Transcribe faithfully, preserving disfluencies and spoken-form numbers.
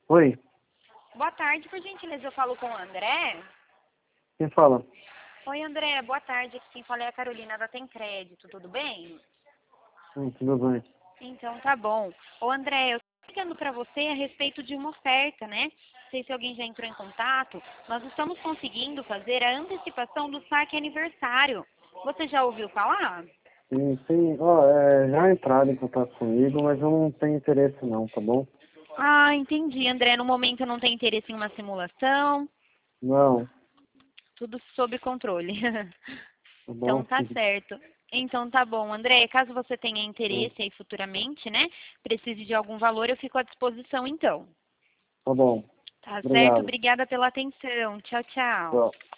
Oi, Boa tarde, por gentileza, eu falo com o André. quem fala? Oi, André, boa tarde. Aqui quem fala é a Carolina da Tem Crédito, tudo bem? Sim, tudo bem. Então tá bom. Ô, André, eu tô ligando para você a respeito de uma oferta, né? Não sei se alguém já entrou em contato. Nós estamos conseguindo fazer a antecipação do saque aniversário. Você já ouviu falar? Sim, sim, ó, é, já entraram em contato comigo, mas eu não tenho interesse não, tá bom? Ah, entendi, André. No momento eu não tenho interesse em uma simulação. Não, Tudo sob controle. tá Então bom? tá certo. Então tá bom, André. Caso você tenha Tá interesse aí futuramente, né? Precise de algum valor, eu fico à disposição então. tá bom, Tá certo? obrigado. Obrigada pela atenção. Tchau, tchau. Tchau.